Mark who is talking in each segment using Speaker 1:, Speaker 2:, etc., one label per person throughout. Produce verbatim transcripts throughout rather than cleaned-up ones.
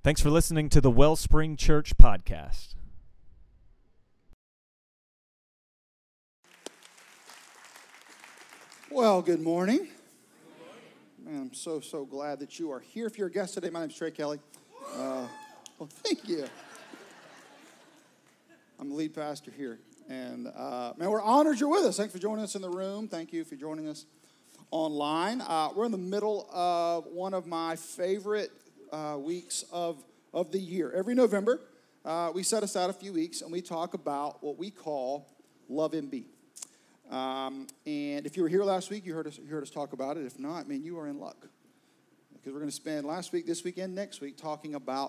Speaker 1: Thanks for listening to the Wellspring Church podcast.
Speaker 2: Well, good morning. Man, I'm so, so glad that you are here. If you're a guest today, my name's Trey Kelly. Uh, well, thank you. I'm the lead pastor here. And, uh, man, we're honored you're with us. Thanks for joining us in the room. Thank you for joining us online. Uh, we're in the middle of one of my favorite uh, weeks of, of the year. Every November, uh, we set aside a few weeks, and we talk about what we call Love M B. Um, and if you were here last week, you heard us you heard us talk about it. If not, man, you are in luck. Because we're going to spend last week, this weekend, next week talking about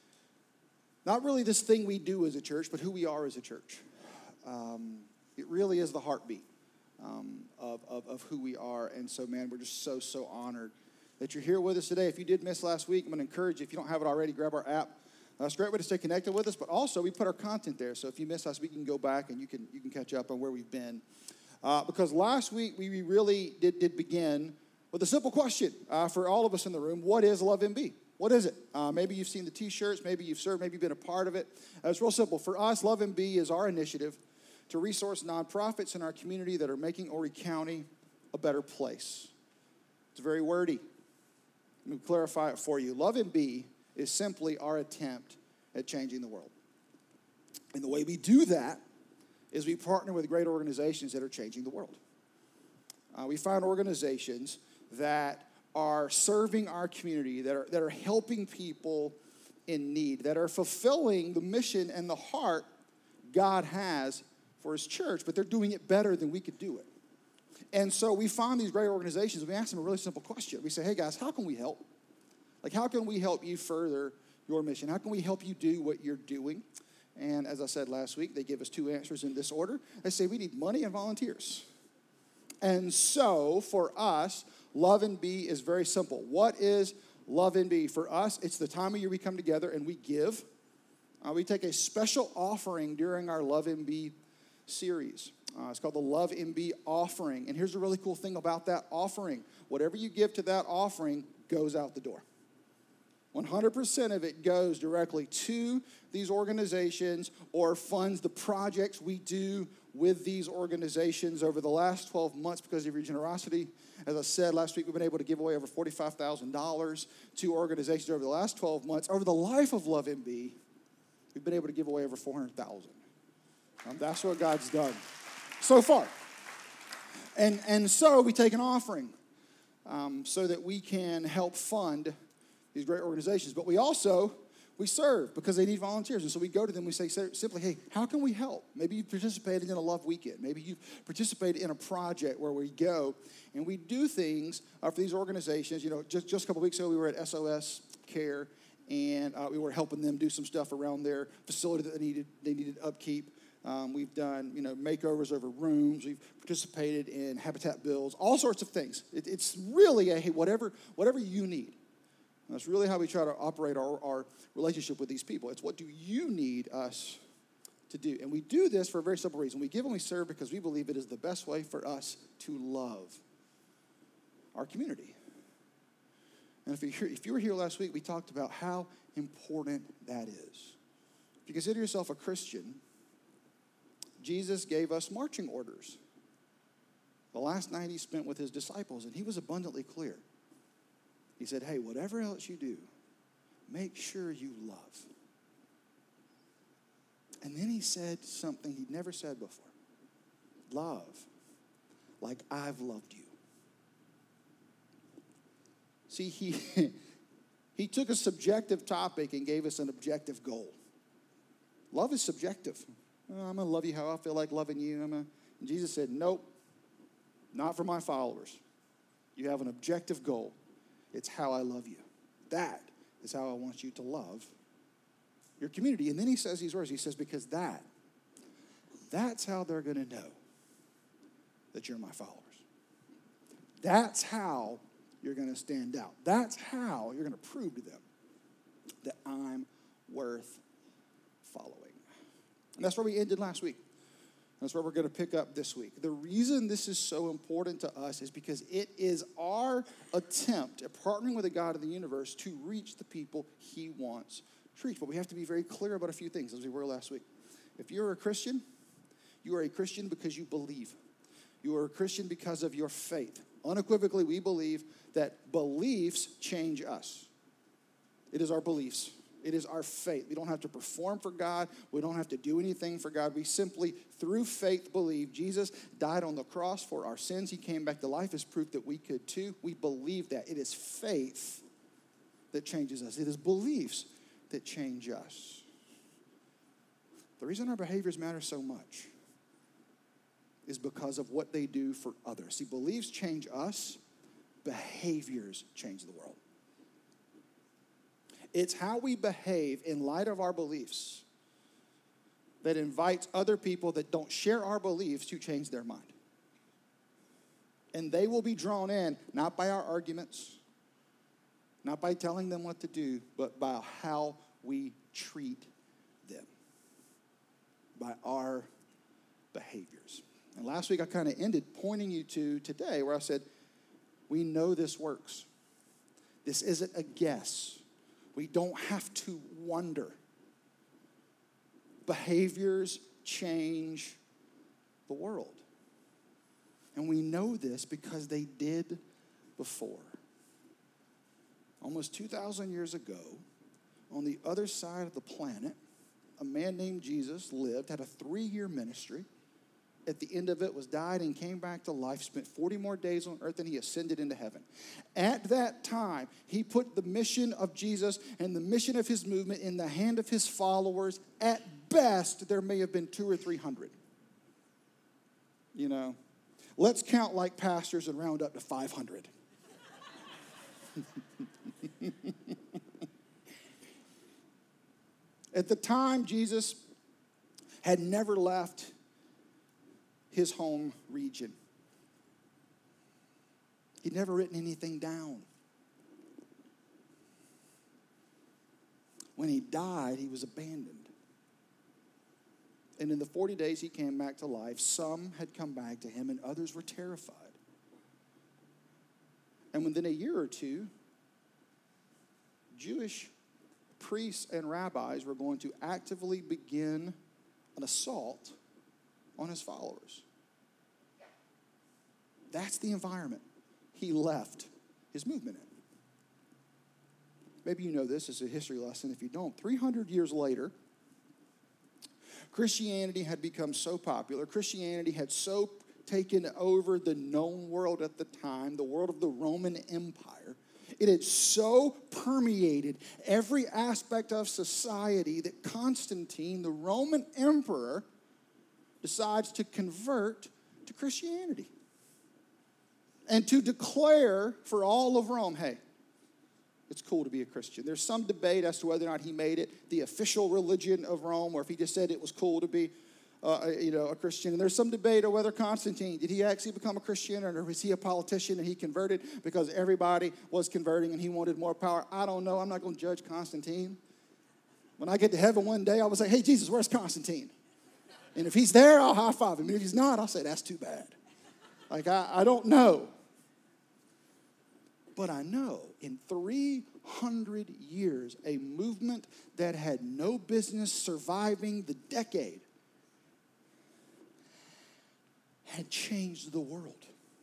Speaker 2: not really this thing we do as a church, but who we are as a church. Um, it really is the heartbeat um, of, of, of who we are. And so, man, we're just so, so honored that you're here with us today. If you did miss last week, I'm going to encourage you, if you don't have it already, grab our app. Uh, it's a great way to stay connected with us, but also we put our content there. So if you missed last week, you can go back and you can you can catch up on where we've been. Uh, because last week we really did, did begin with a simple question uh, for all of us in the room. What is Love M B? What is it? Uh, maybe you've seen the T-shirts. Maybe you've served. Maybe you've been a part of it. Uh, it's real simple. For us, Love M B is our initiative to resource nonprofits in our community that are making Horry County a better place. It's very wordy. Let me clarify it for you. Love M B is simply our attempt at changing the world. And the way we do that is we partner with great organizations that are changing the world. Uh, we find organizations that are serving our community, that are, that are helping people in need, that are fulfilling the mission and the heart God has for his church, but they're doing it better than we could do it. And so we find these great organizations, we ask them a really simple question. We say, hey guys, how can we help? Like, how can we help you further your mission? How can we help you do what you're doing? And as I said last week, they give us two answers in this order. They say we need money and volunteers. And so for us, Love M B is very simple. What is Love M B? For us, it's the time of year we come together and we give. Uh, we take a special offering during our Love M B series. Uh, it's called the Love M B offering. And here's the really cool thing about that offering. Whatever you give to that offering goes out the door. one hundred percent of it goes directly to these organizations or funds the projects we do with these organizations over the last twelve months because of your generosity. As I said last week, we've been able to give away over forty-five thousand dollars to organizations over the last twelve months. Over the life of Love M B, we've been able to give away over four hundred thousand dollars. Um, that's what God's done so far. And, and so we take an offering um, so that we can help fund these great organizations. But we also, we serve because they need volunteers. And so we go to them, we say simply, hey, how can we help? Maybe you participated in a Love Weekend. Maybe you participated in a project where we go and we do things uh, for these organizations. You know, just, just a couple weeks ago, we were at S O S Care, and uh, we were helping them do some stuff around their facility that they needed, they needed upkeep. Um, we've done, you know, makeovers over rooms. We've participated in Habitat Builds, all sorts of things. It, it's really a, hey, whatever, whatever you need. That's really how we try to operate our, our relationship with these people. It's what do you need us to do? And we do this for a very simple reason. We give and we serve because we believe it is the best way for us to love our community. And if you, if you were here last week, we talked about how important that is. If you consider yourself a Christian, Jesus gave us marching orders. The last night he spent with his disciples, and he was abundantly clear. He said, hey, whatever else you do, make sure you love. And then he said something he'd never said before. Love like I've loved you. See, he, he took a subjective topic and gave us an objective goal. Love is subjective. Oh, I'm going to love you how I feel like loving you. I'm gonna... And Jesus said, nope, not for my followers. You have an objective goal. It's how I love you. That is how I want you to love your community. And then he says these words. He says, because that, that's how they're going to know that you're my followers. That's how you're going to stand out. That's how you're going to prove to them that I'm worth following. And that's where we ended last week. That's where we're going to pick up this week. The reason this is so important to us is because it is our attempt at partnering with the God of the universe to reach the people he wants to reach. But we have to be very clear about a few things, as we were last week. If you're a Christian, you are a Christian because you believe. You are a Christian because of your faith. Unequivocally, we believe that beliefs change us. It is our beliefs. It is our faith. We don't have to perform for God. We don't have to do anything for God. We simply, through faith, believe Jesus died on the cross for our sins. He came back to life as proof that we could too. We believe that. It is faith that changes us. It is beliefs that change us. The reason our behaviors matter so much is because of what they do for others. See, beliefs change us. Behaviors change the world. It's how we behave in light of our beliefs that invites other people that don't share our beliefs to change their mind. And they will be drawn in, not by our arguments, not by telling them what to do, but by how we treat them, by our behaviors. And last week I kind of ended pointing you to today where I said, we know this works. This isn't a guess. We don't have to wonder. Behaviors change the world. And we know this because they did before. Almost two thousand years ago, on the other side of the planet, a man named Jesus lived, had a three-year ministry. At the end of it was died and came back to life, spent forty more days on earth, and he ascended into heaven. At that time, he put the mission of Jesus and the mission of his movement in the hand of his followers. At best, there may have been two or three hundred. You know, let's count like pastors and round up to five hundred. At the time, Jesus had never left his home region. He'd never written anything down. When he died, he was abandoned. And in the forty days he came back to life, some had come back to him and others were terrified. And within a year or two, Jewish priests and rabbis were going to actively begin an assault on his followers. That's the environment he left his movement in. Maybe you know this as a history lesson. If you don't, three hundred years later, Christianity had become so popular. Christianity had so taken over the known world at the time, the world of the Roman Empire. It had so permeated every aspect of society that Constantine, the Roman emperor, decides to convert to Christianity and to declare for all of Rome, hey, it's cool to be a Christian. There's some debate as to whether or not he made it the official religion of Rome or if he just said it was cool to be uh, you know, a Christian. And there's some debate on whether Constantine, did he actually become a Christian or was he a politician and he converted because everybody was converting and he wanted more power? I don't know. I'm not going to judge Constantine. When I get to heaven one day, I will say, hey, Jesus, where's Constantine? And if he's there, I'll high five him. And if he's not, I'll say, that's too bad. Like, I, I don't know. But I know in three hundred years, a movement that had no business surviving the decade had changed the world.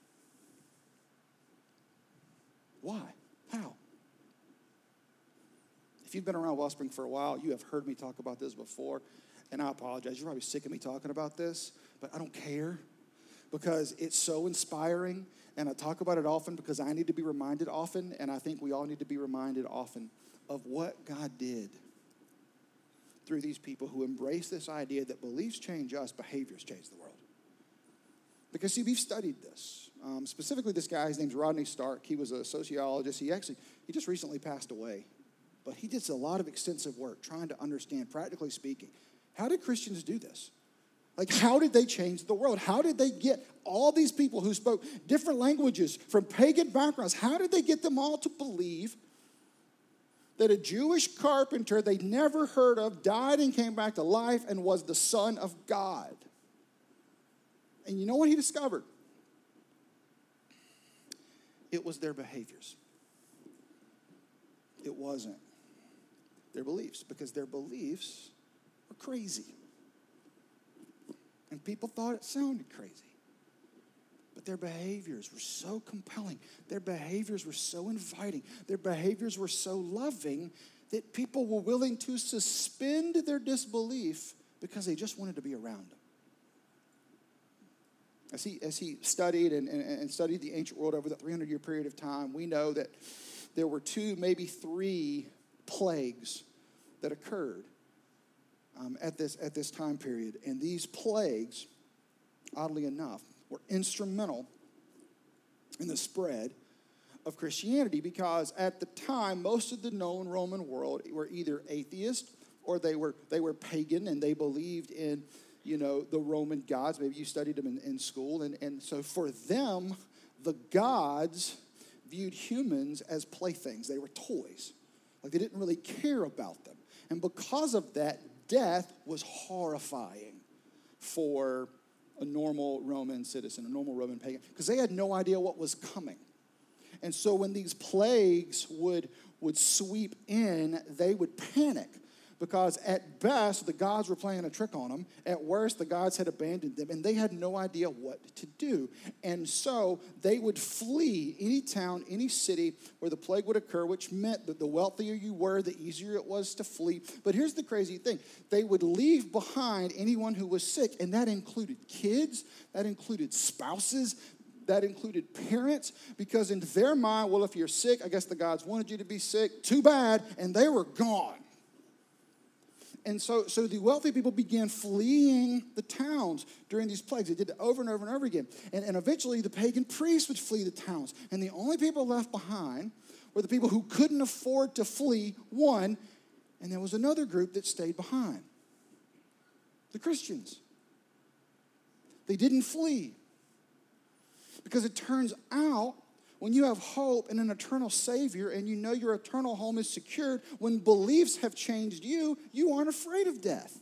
Speaker 2: Why? How? If you've been around Wellspring for a while, you have heard me talk about this before. And I apologize. You're probably sick of me talking about this, but I don't care because it's so inspiring. And I talk about it often because I need to be reminded often, and I think we all need to be reminded often of what God did through these people who embrace this idea that beliefs change us, behaviors change the world. Because, see, we've studied this. Um, specifically, this guy, his name's Rodney Stark. He was a sociologist. He actually, he just recently passed away. But he did a lot of extensive work trying to understand, practically speaking, how did Christians do this? Like, how did they change the world? How did they get all these people who spoke different languages from pagan backgrounds, how did they get them all to believe that a Jewish carpenter they'd never heard of died and came back to life and was the Son of God? And you know what he discovered? It was their behaviors. It wasn't their beliefs, because their beliefs were crazy. And people thought it sounded crazy. But their behaviors were so compelling. Their behaviors were so inviting. Their behaviors were so loving that people were willing to suspend their disbelief because they just wanted to be around them. As he, as he studied and, and, and studied the ancient world over that three hundred year period of time, we know that there were two, maybe three plagues that occurred um, at this at this time period. And these plagues, oddly enough, were instrumental in the spread of Christianity, because at the time, most of the known Roman world were either atheist or they were they were pagan, and they believed in, you know, the Roman gods. Maybe you studied them in, in school. And, and so for them, the gods viewed humans as playthings. They were toys. Like, they didn't really care about them. And because of that, death was horrifying for a normal Roman citizen, a normal Roman pagan, because they had no idea what was coming. And so when these plagues would, would sweep in, they would panic, because at best, the gods were playing a trick on them. At worst, the gods had abandoned them, and they had no idea what to do. And so they would flee any town, any city where the plague would occur, which meant that the wealthier you were, the easier it was to flee. But here's the crazy thing. They would leave behind anyone who was sick, and that included kids, that included spouses, that included parents, because in their mind, well, if you're sick, I guess the gods wanted you to be sick. Too bad. And they were gone. And so, so the wealthy people began fleeing the towns during these plagues. They did it over and over and over again. And, and eventually, the pagan priests would flee the towns. And the only people left behind were the people who couldn't afford to flee, one, and there was another group that stayed behind. The Christians. They didn't flee. Because it turns out, when you have hope in an eternal Savior and you know your eternal home is secured, when beliefs have changed you, you aren't afraid of death.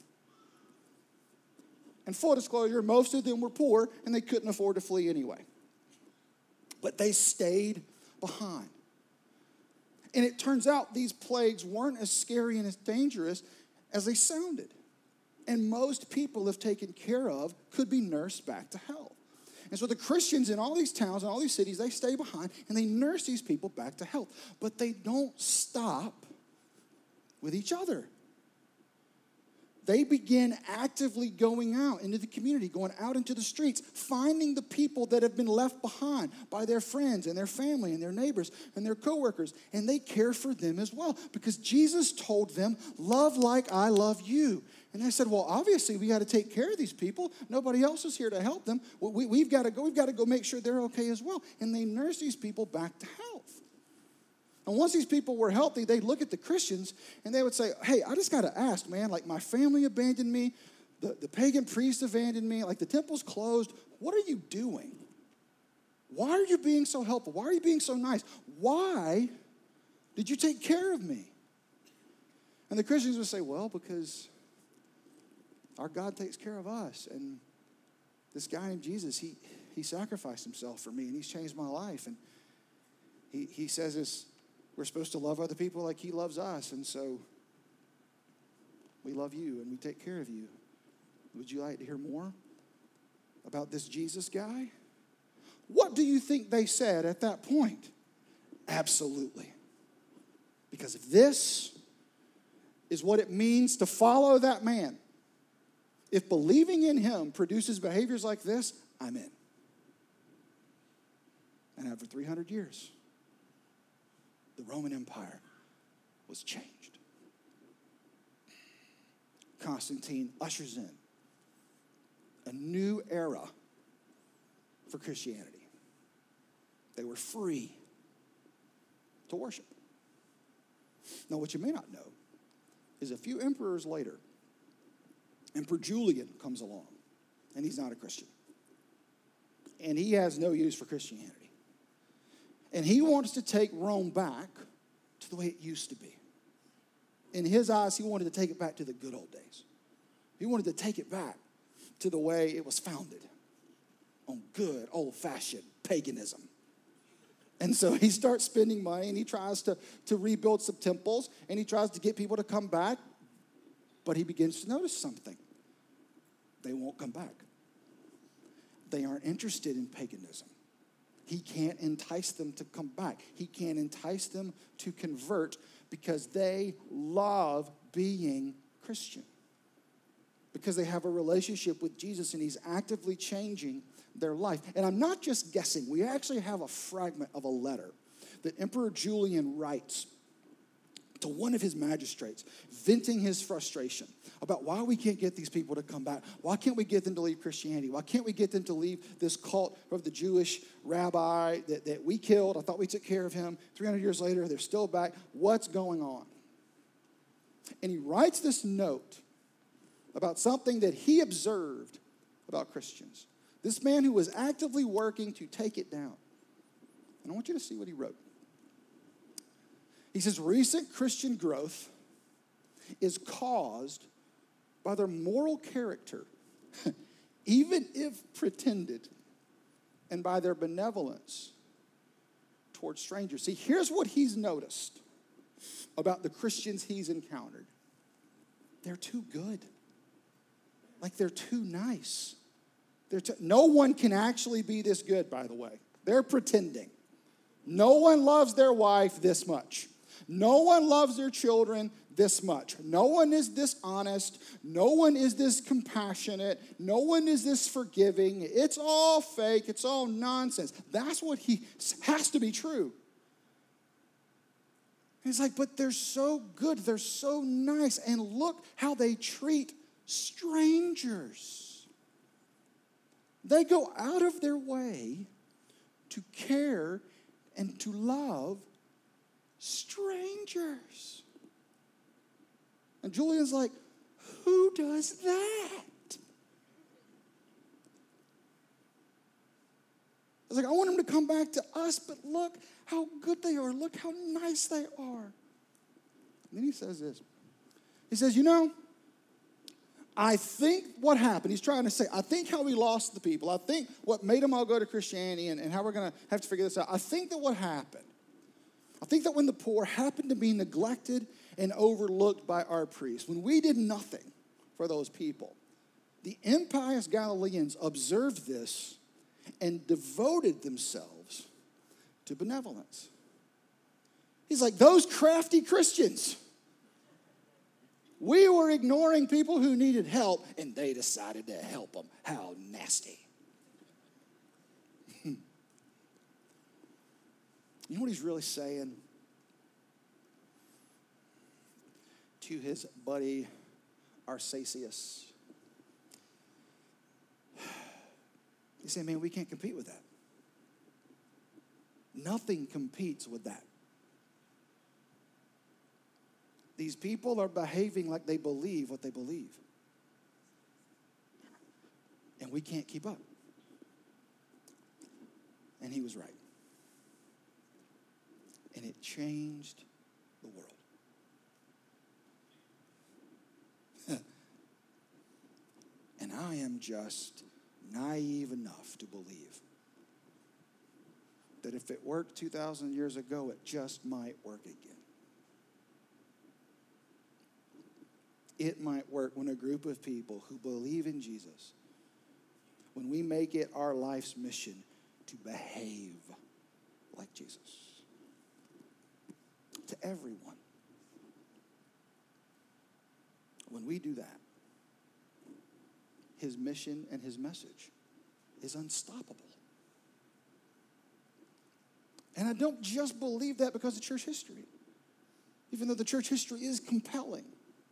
Speaker 2: And full disclosure, most of them were poor and they couldn't afford to flee anyway. But they stayed behind. And it turns out these plagues weren't as scary and as dangerous as they sounded. And most people, if taken care of, could be nursed back to health. And so the Christians in all these towns and all these cities, they stay behind and they nurse these people back to health. But they don't stop with each other. They begin actively going out into the community, going out into the streets, finding the people that have been left behind by their friends and their family and their neighbors and their coworkers. And they care for them as well, because Jesus told them, love like I love you. And they said, well, obviously we got to take care of these people. Nobody else is here to help them. We, we've got to go. We've got to go make sure they're okay as well. And they nurse these people back to health. And once these people were healthy, they'd look at the Christians and they would say, hey, I just got to ask, man, like my family abandoned me. The, the pagan priests abandoned me. Like the temple's closed. What are you doing? Why are you being so helpful? Why are you being so nice? Why did you take care of me? And the Christians would say, well, because our God takes care of us. And this guy named Jesus, he, he sacrificed himself for me and he's changed my life. And he, he says this, we're supposed to love other people like he loves us. And so we love you and we take care of you. Would you like to hear more about this Jesus guy? What do you think they said at that point? Absolutely. Because if this is what it means to follow that man, if believing in him produces behaviors like this, I'm in. And after three hundred years, the Roman Empire was changed. Constantine ushers in a new era for Christianity. They were free to worship. Now, what you may not know is a few emperors later, Emperor Julian comes along, and he's not a Christian. And he has no use for Christianity. And he wants to take Rome back to the way it used to be. In his eyes, he wanted to take it back to the good old days. He wanted to take it back to the way it was founded. on good old-fashioned paganism. And so he starts spending money, and he tries to, to rebuild some temples, and he tries to get people to come back, but he begins to notice something. They won't come back. They aren't interested in paganism. He can't entice them to come back. He can't entice them to convert because they love being Christian. Because they have a relationship with Jesus and he's actively changing their life. And I'm not just guessing. We actually have a fragment of a letter that Emperor Julian writes to one of his magistrates, venting his frustration about why we can't get these people to come back. Why can't we get them to leave Christianity? Why can't we get them to leave this cult of the Jewish rabbi that, that we killed? I thought we took care of him. three hundred years later, they're still back. What's going on? And he writes this note about something that he observed about Christians. This man who was actively working to take it down. And I want you to see what he wrote. He says, recent Christian growth is caused by their moral character, even if pretended, and by their benevolence towards strangers. See, here's what he's noticed about the Christians he's encountered. They're too good. Like they're too nice. They're too, no one can actually be this good, by the way. They're pretending. No one loves their wife this much. No one loves their children this much. No one is this honest. No one is this compassionate. No one is this forgiving. It's all fake. It's all nonsense. That's what he has to be true. He's like, but they're so good. They're so nice. And look how they treat strangers. They go out of their way to care and to love strangers. And Julian's like, who does that? I was like, I want him to come back to us, but look how good they are. Look how nice they are. And then he says this. He says, you know, I think what happened, he's trying to say, I think how we lost the people, I think what made them all go to Christianity and, and how we're going to have to figure this out, I think that what happened, I think that when the poor happened to be neglected and overlooked by our priests, when we did nothing for those people, the impious Galileans observed this and devoted themselves to benevolence. He's like, those crafty Christians, we were ignoring people who needed help, and they decided to help them. How nasty. You know what he's really saying to his buddy Arcesius? He's saying, man, we can't compete with that. Nothing competes with that. These people are behaving like they believe what they believe. And we can't keep up. And he was right. And it changed the world. And I am just naive enough to believe that if it worked two thousand years ago, it just might work again. It might work when a group of people who believe in Jesus, when we make it our life's mission to behave like Jesus. To everyone. When we do that, his mission and his message is unstoppable. And I don't just believe that because of church history, even though the church history is compelling.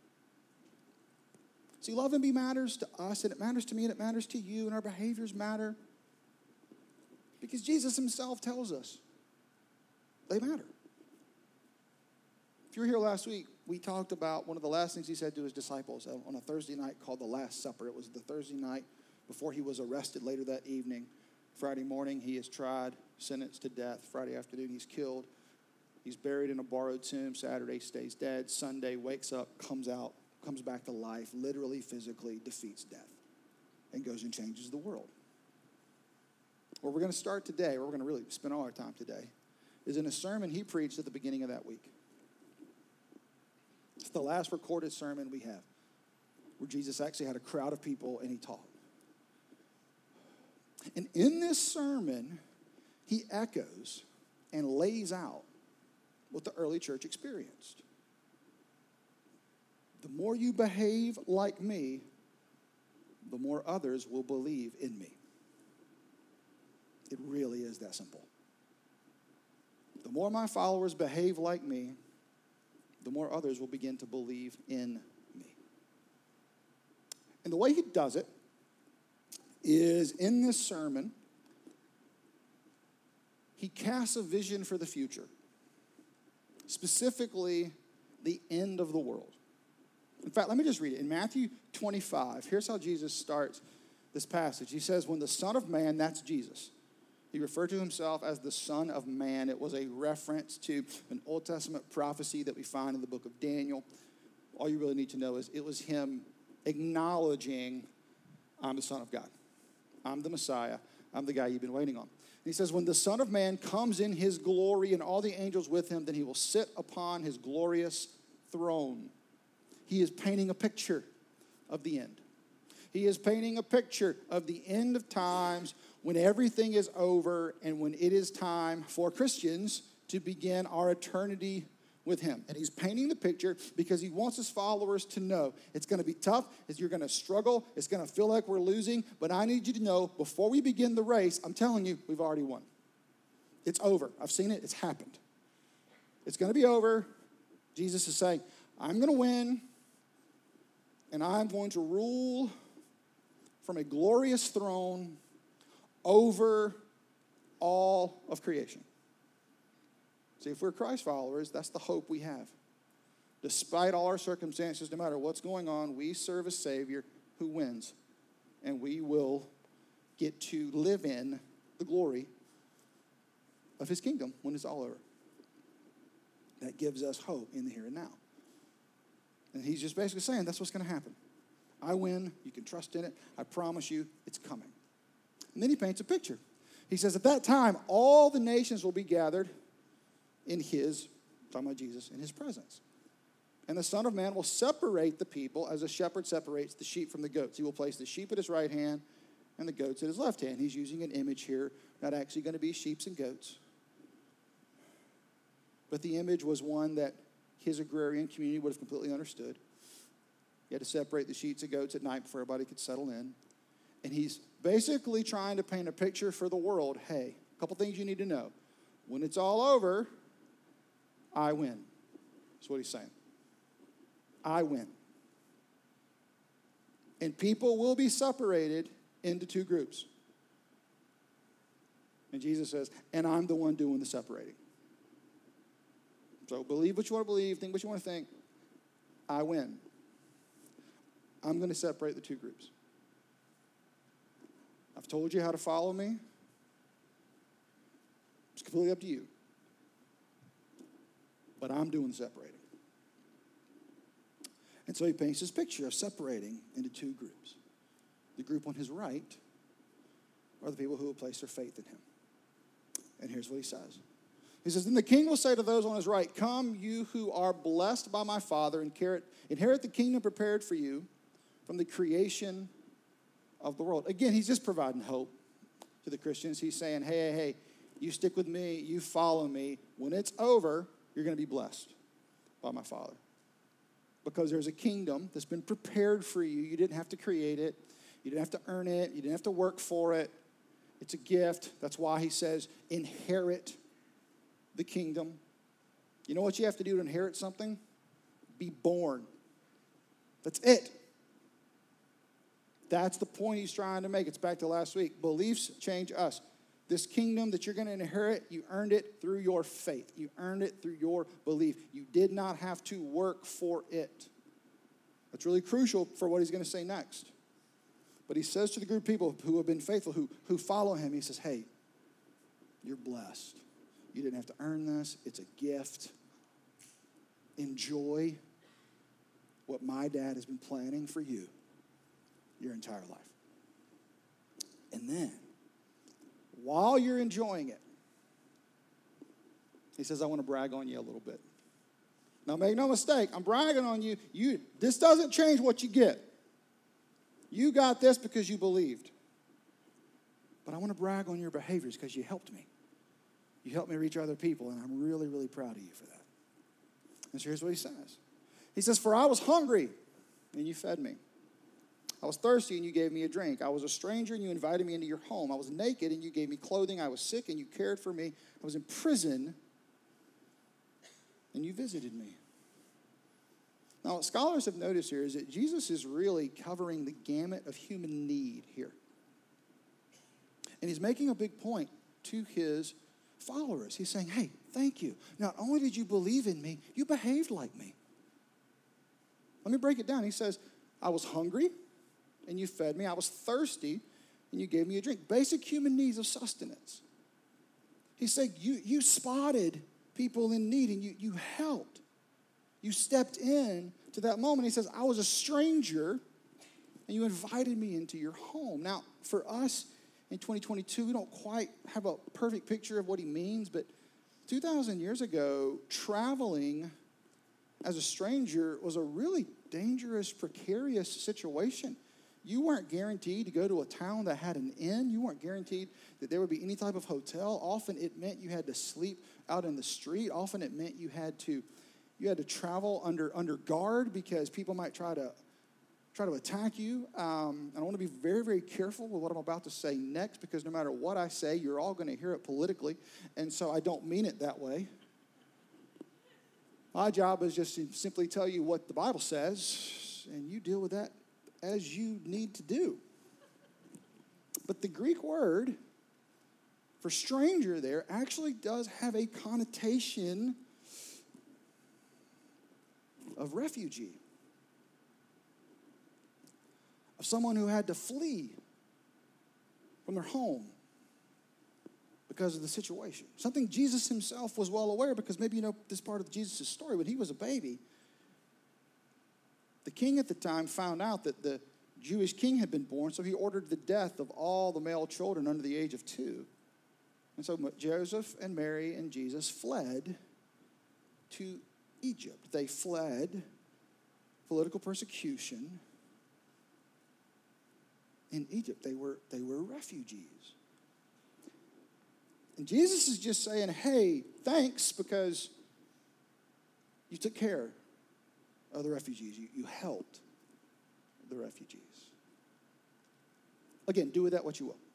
Speaker 2: See, love and be matters to us, and it matters to me, and it matters to you, and our behaviors matter. Because Jesus himself tells us they matter. If you were here last week, we talked about one of the last things he said to his disciples on a Thursday night called the Last Supper. It was the Thursday night before he was arrested later that evening. Friday morning, he is tried, sentenced to death. Friday afternoon, he's killed. He's buried in a borrowed tomb. Saturday, stays dead. Sunday, wakes up, comes out, comes back to life, literally, physically defeats death, and goes and changes the world. where we're going to start today, where we're going to really spend all our time today, is in a sermon he preached at the beginning of that week. It's the last recorded sermon we have, where Jesus actually had a crowd of people and he taught. And in this sermon, he echoes and lays out what the early church experienced. The more you behave like me, the more others will believe in me. It really is that simple. The more my followers behave like me, the more others will begin to believe in me. And the way he does it is in this sermon, he casts a vision for the future, specifically the end of the world. In fact, let me just read it. In Matthew twenty-five, here's how Jesus starts this passage. He says, when the Son of Man, that's Jesus. He referred to himself as the Son of Man. It was a reference to an Old Testament prophecy that we find in the book of Daniel. All you really need to know is it was him acknowledging, I'm the Son of God. I'm the Messiah. I'm the guy you've been waiting on. And he says, when the Son of Man comes in his glory and all the angels with him, then he will sit upon his glorious throne. He is painting a picture of the end. He is painting a picture of the end of times when everything is over and when it is time for Christians to begin our eternity with him. And he's painting the picture because he wants his followers to know it's going to be tough, you're going to struggle, it's going to feel like we're losing, but I need you to know before we begin the race, I'm telling you, we've already won. It's over. I've seen it. It's happened. It's going to be over. Jesus is saying, I'm going to win, and I'm going to rule from a glorious throne over all of creation. See, if we're Christ followers, that's the hope we have. Despite all our circumstances, no matter what's going on, we serve a Savior who wins. And we will get to live in the glory of his kingdom when it's all over. That gives us hope in the here and now. And he's just basically saying that's what's going to happen. I win. You can trust in it. I promise you it's coming. And then he paints a picture. He says, at that time, all the nations will be gathered in his, talking about Jesus, in his presence. And the Son of Man will separate the people as a shepherd separates the sheep from the goats. He will place the sheep at his right hand and the goats at his left hand. He's using an image here, not actually going to be sheep and goats. But the image was one that his agrarian community would have completely understood. He had to separate the sheep and goats at night before everybody could settle in. And he's basically trying to paint a picture for the world. Hey, a couple things you need to know. When it's all over, I win. That's what he's saying. I win. And people will be separated into two groups. And Jesus says, and I'm the one doing the separating. So believe what you want to believe, think what you want to think. I win. I'm going to separate the two groups. I've told you how to follow me. It's completely up to you. But I'm doing the separating. And so he paints this picture of separating into two groups. The group on his right are the people who will place their faith in him. And here's what he says. He says, then the king will say to those on his right, come, you who are blessed by my Father, and inherit the kingdom prepared for you from the creation of the world. Again, he's just providing hope to the Christians. He's saying, hey, hey, hey, you stick with me, you follow me. When it's over, you're going to be blessed by my Father. Because there's a kingdom that's been prepared for you. You didn't have to create it. You didn't have to earn it. You didn't have to work for it. It's a gift. That's why he says, inherit the kingdom. You know what you have to do to inherit something? Be born. That's it. That's the point he's trying to make. It's back to last week. Beliefs change us. This kingdom that you're going to inherit, you earned it through your faith. You earned it through your belief. You did not have to work for it. That's really crucial for what he's going to say next. But he says to the group of people who have been faithful, who, who follow him, he says, hey, you're blessed. You didn't have to earn this. It's a gift. Enjoy what my dad has been planning for you your entire life. And then, while you're enjoying it, he says, I want to brag on you a little bit. Now, make no mistake, I'm bragging on you. You. This doesn't change what you get. You got this because you believed. But I want to brag on your behaviors because you helped me. You helped me reach other people, and I'm really, really proud of you for that. And so here's what he says. He says, for I was hungry, and you fed me. I was thirsty, and you gave me a drink. I was a stranger, and you invited me into your home. I was naked, and you gave me clothing. I was sick, and you cared for me. I was in prison, and you visited me. Now, what scholars have noticed here is that Jesus is really covering the gamut of human need here. And he's making a big point to his followers. He's saying, hey, thank you. Not only did you believe in me, you behaved like me. Let me break it down. He says, I was hungry, and you fed me. I was thirsty, and you gave me a drink. Basic human needs of sustenance. He's saying, you, you spotted people in need, and you, you helped. You stepped in to that moment. He says, I was a stranger, and you invited me into your home. Now, for us in twenty twenty-two, we don't quite have a perfect picture of what he means, but two thousand years ago, traveling as a stranger was a really dangerous, precarious situation. You weren't guaranteed to go to a town that had an inn. You weren't guaranteed that there would be any type of hotel. Often it meant you had to sleep out in the street. Often it meant you had to You had to travel under, under guard because people might try to try to attack you. Um, and I want to be very, very careful with what I'm about to say next because no matter what I say, you're all going to hear it politically. And so I don't mean it that way. My job is just to simply tell you what the Bible says, and you deal with that as you need to do. But the Greek word for stranger there actually does have a connotation of refugee, of someone who had to flee from their home because of the situation. Something Jesus himself was well aware because maybe you know this part of Jesus' story. When he was a baby, the king at the time found out that the Jewish king had been born, so he ordered the death of all the male children under the age of two. And so Joseph and Mary and Jesus fled to Egypt. They fled political persecution in Egypt. They were, they were refugees. And Jesus is just saying, hey, thanks because you took care of the refugees. You, you helped the refugees. Again, do with that what you will.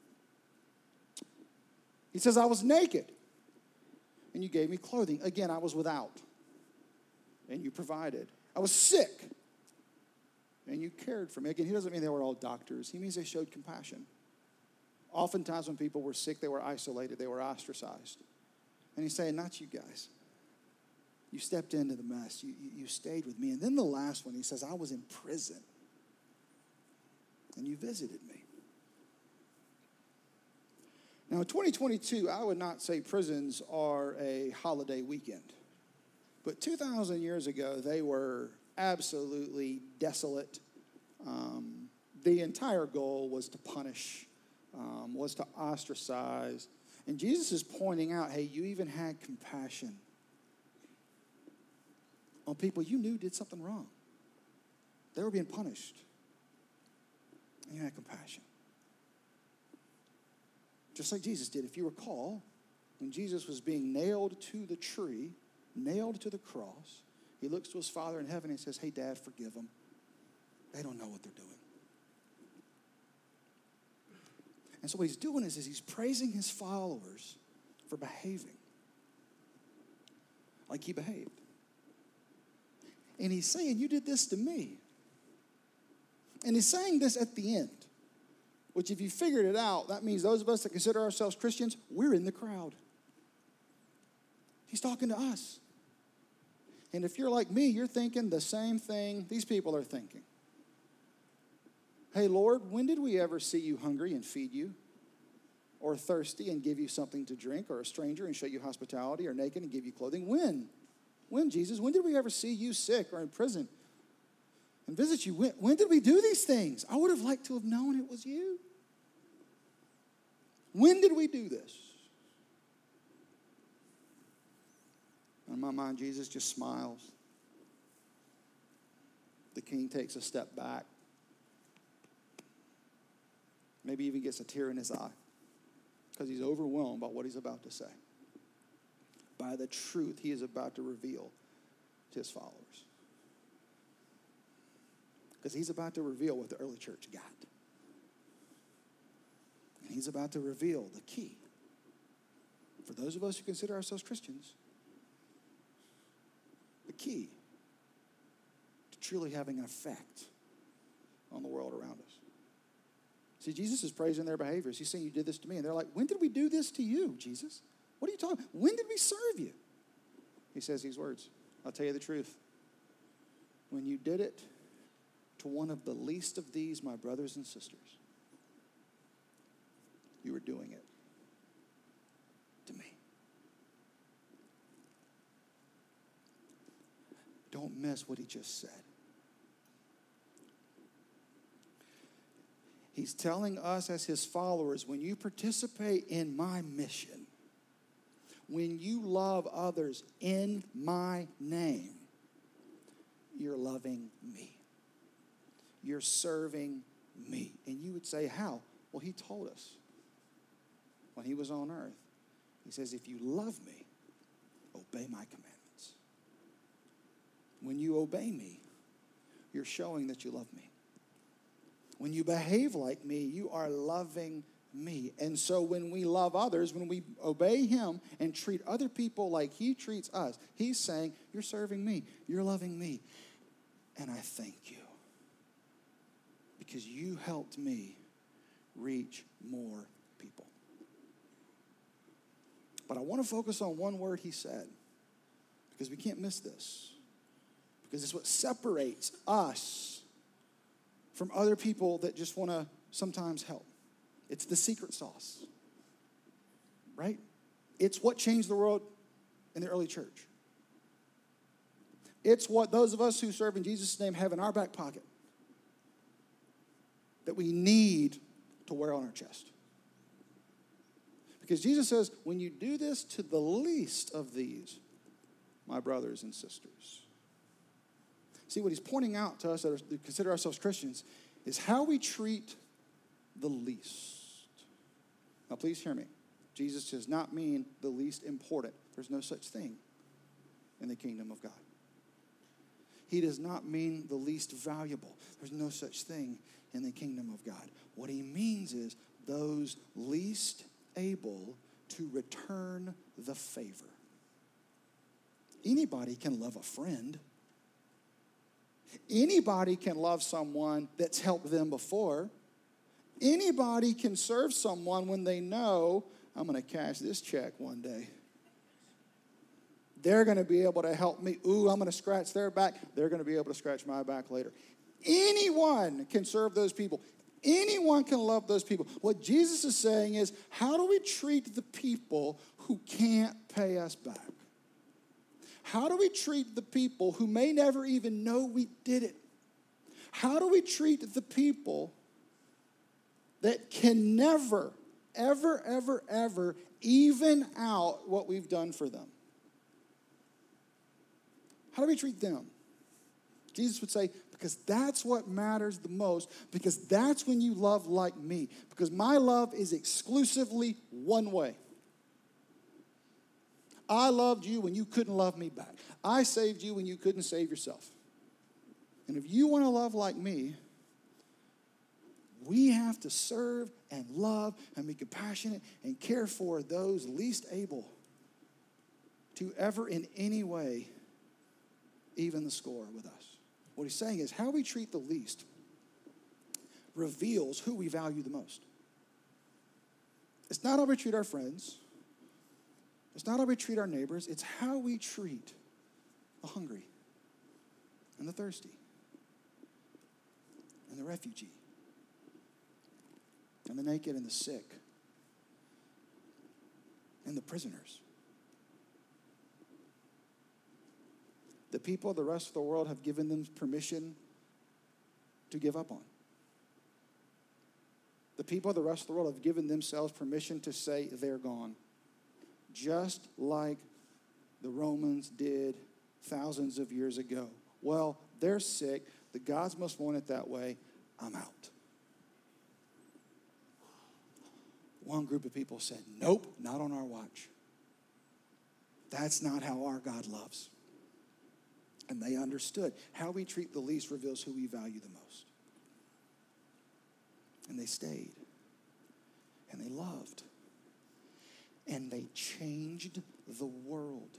Speaker 2: He says, I was naked, and you gave me clothing. Again, I was without, and you provided. I was sick, and you cared for me. Again, he doesn't mean they were all doctors. He means they showed compassion. Oftentimes when people were sick, they were isolated. They were ostracized. And he's saying, not you guys. You stepped into the mess. You, you, you stayed with me. And then the last one, he says, I was in prison, and you visited me. Now, in twenty twenty-two, I would not say prisons are a holiday weekend. But two thousand years ago, they were absolutely desolate. Um, the entire goal was to punish, um, was to ostracize. And Jesus is pointing out, hey, you even had compassion on people you knew did something wrong. They were being punished. And you had compassion. Just like Jesus did. If you recall, when Jesus was being nailed to the tree, nailed to the cross, he looks to his Father in heaven and says, hey, Dad, forgive them. They don't know what they're doing. And so what he's doing is, is he's praising his followers for behaving like he behaved. And he's saying, you did this to me. And he's saying this at the end, which if you figured it out, that means those of us that consider ourselves Christians, we're in the crowd. He's talking to us. And if you're like me, you're thinking the same thing these people are thinking. Hey, Lord, when did we ever see you hungry and feed you? Or thirsty and give you something to drink? Or a stranger and show you hospitality? Or naked and give you clothing? When? When, Jesus? When did we ever see you sick or in prison and visit you? When, when did we do these things? I would have liked to have known it was you. When did we do this? In my mind, Jesus just smiles. The king takes a step back. Maybe even gets a tear in his eye because he's overwhelmed by what he's about to say, by the truth he is about to reveal to his followers. Because he's about to reveal what the early church got. And he's about to reveal the key. For those of us who consider ourselves Christians, the key to truly having an effect on the world around us. See, Jesus is praising their behaviors. He's saying, you did this to me. And they're like, when did we do this to you, Jesus? What are you talking about? When did we serve you? He says these words. I'll tell you the truth. When you did it to one of the least of these, my brothers and sisters, you were doing it to me. Don't miss what he just said. He's telling us as his followers, when you participate in my mission, when you love others in my name, you're loving me. You're serving me. And you would say, how? Well, he told us when he was on earth. He says, if you love me, obey my commandments. When you obey me, you're showing that you love me. When you behave like me, you are loving me. And so when we love others, when we obey him and treat other people like he treats us, he's saying, you're serving me, you're loving me. And I thank you because you helped me reach more people. But I want to focus on one word he said because we can't miss this. Because it's what separates us from other people that just want to sometimes help. It's the secret sauce, right? It's what changed the world in the early church. It's what those of us who serve in Jesus' name have in our back pocket that we need to wear on our chest. Because Jesus says, when you do this to the least of these, my brothers and sisters. See, what he's pointing out to us that, are, that consider ourselves Christians is how we treat the least. Now, please hear me. Jesus does not mean the least important. There's no such thing in the kingdom of God. He does not mean the least valuable. There's no such thing in the kingdom of God. What he means is those least able to return the favor. Anybody can love a friend. Anybody can love someone that's helped them before. Anybody can serve someone when they know, I'm going to cash this check one day. They're going to be able to help me. Ooh, I'm going to scratch their back. They're going to be able to scratch my back later. Anyone can serve those people. Anyone can love those people. What Jesus is saying is, how do we treat the people who can't pay us back? How do we treat the people who may never even know we did it? How do we treat the people that can never, ever, ever, ever even out what we've done for them? How do we treat them? Jesus would say, because that's what matters the most, because that's when you love like me, because my love is exclusively one way. I loved you when you couldn't love me back. I saved you when you couldn't save yourself. And if you want to love like me, we have to serve and love and be compassionate and care for those least able to ever in any way even the score with us. What he's saying is how we treat the least reveals who we value the most. It's not how we treat our friends. It's not how we treat our neighbors. It's how we treat the hungry and the thirsty and the refugee and the naked and the sick and the prisoners. The people the rest of the world have given them permission to give up on. the people of the rest of the world have given themselves permission to say they're gone. Just like the Romans did thousands of years ago. Well, they're sick. The gods must want it that way. I'm out. One group of people said, nope, not on our watch. That's not how our God loves. And they understood how we treat the least reveals who we value the most. And they stayed. And they loved. And they changed the world.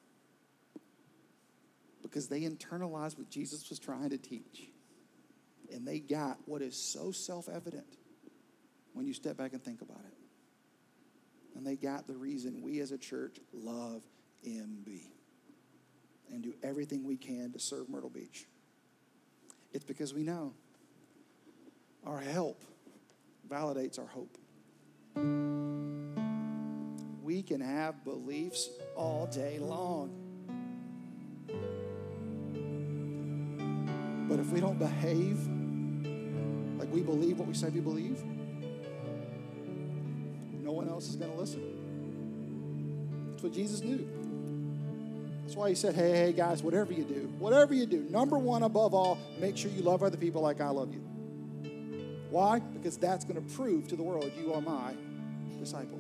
Speaker 2: Because they internalized what Jesus was trying to teach. And they got what is so self-evident when you step back and think about it. And they got the reason we as a church love M B and do everything we can to serve Myrtle Beach. It's because we know our help validates our hope. We can have beliefs all day long. But if we don't behave like we believe what we say we believe, no one else is going to listen. That's what Jesus knew. That's why he said, hey, hey, guys, whatever you do, whatever you do, number one above all, make sure you love other people like I love you. Why? Because that's going to prove to the world you are my disciples.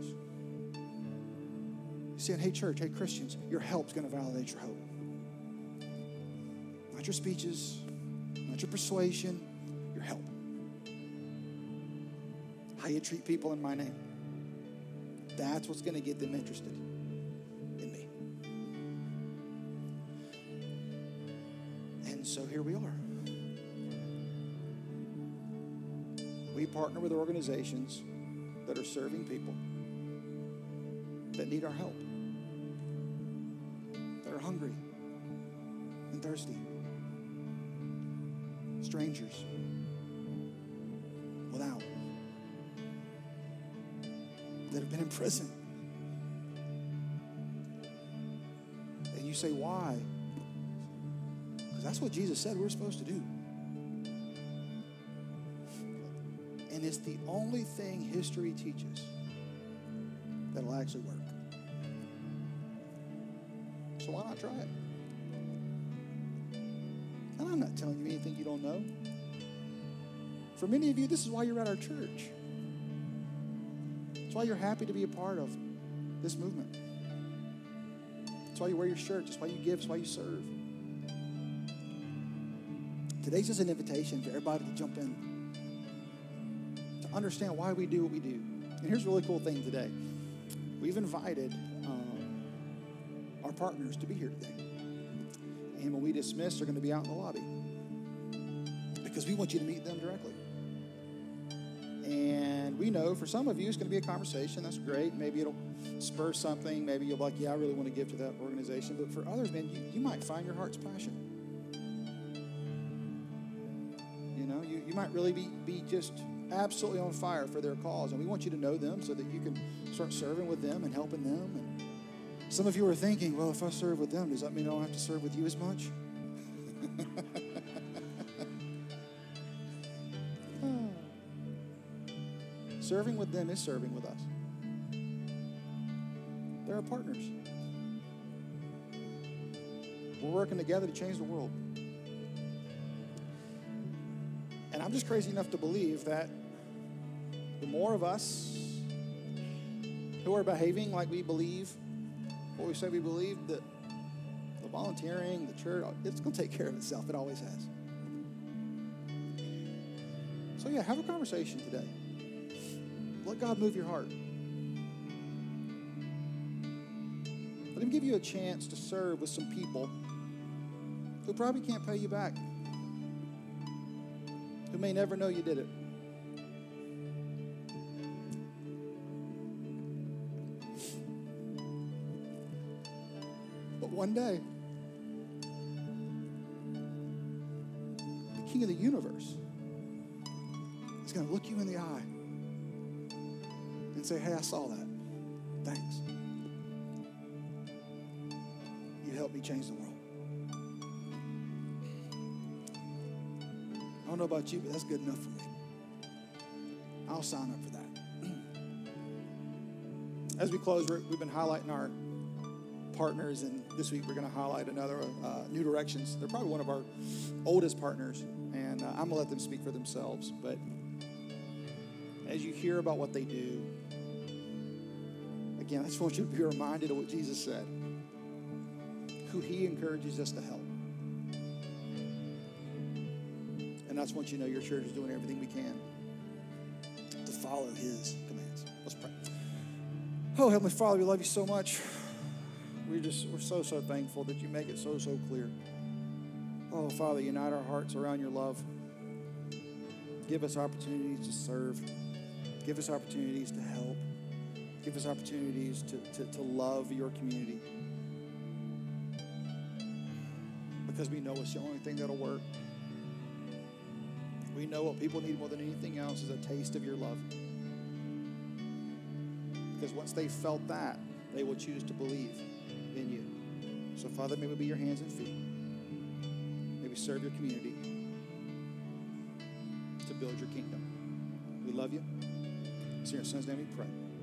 Speaker 2: You saying, hey, church, hey, Christians, your help's going to validate your hope. Not your speeches, not your persuasion, your help. How you treat people in my name. That's what's going to get them interested in me. And so here we are. We partner with organizations that are serving people that need our help, that are hungry and thirsty, strangers, without, that have been in prison. And you say, why? Because that's what Jesus said we're supposed to do. And it's the only thing history teaches that'll actually work. So why not try it? And I'm not telling you anything you don't know. For many of you, this is why you're at our church. It's why you're happy to be a part of this movement. It's why you wear your shirt. It's why you give. It's why you serve. Today's just an invitation for everybody to jump in, to understand why we do what we do. And here's a really cool thing today. We've invited um, our partners to be here today. And when we dismiss, they're going to be out in the lobby because we want you to meet them directly. And we know for some of you, it's going to be a conversation. That's great. Maybe it'll spur something. Maybe you'll be like, yeah, I really want to give to that organization. But for others, man, you, you might find your heart's passion. You know, you, you might really be, be just absolutely on fire for their cause. And we want you to know them so that you can start serving with them and helping them. And some of you are thinking, well, if I serve with them, does that mean I don't have to serve with you as much? Serving with them is serving with us. They're our partners. We're working together to change the world. And I'm just crazy enough to believe that the more of us who are behaving like we believe what we say we believe, that the volunteering, the church, it's going to take care of itself. It always has. So yeah, have a conversation today. Let God move your heart. Let him give you a chance to serve with some people who probably can't pay you back, who may never know you did it. But one day, the King of the universe is going to look you in the eye and say, hey, I saw that. Thanks. You helped me change the world. I don't know about you, but that's good enough for me. I'll sign up for that. As we close, we're, we've been highlighting our partners, and this week we're going to highlight another uh, New Directions. They're probably one of our oldest partners, and uh, I'm going to let them speak for themselves. But as you hear about what they do, again, I just want you to be reminded of what Jesus said, who he encourages us to help. And I just want you to know your church is doing everything we can to follow his commands. Let's pray. Oh, Heavenly Father, we love you so much. We're just, we're so, so thankful that you make it so, so clear. Oh, Father, unite our hearts around your love. Give us opportunities to serve. Give us opportunities to help. Give us opportunities to, to, to love your community. Because we know it's the only thing that'll work. We know what people need more than anything else is a taste of your love. Because once they felt that, they will choose to believe in you. So, Father, may we be your hands and feet. May we serve your community to build your kingdom. We love you. It's in your son's name we pray.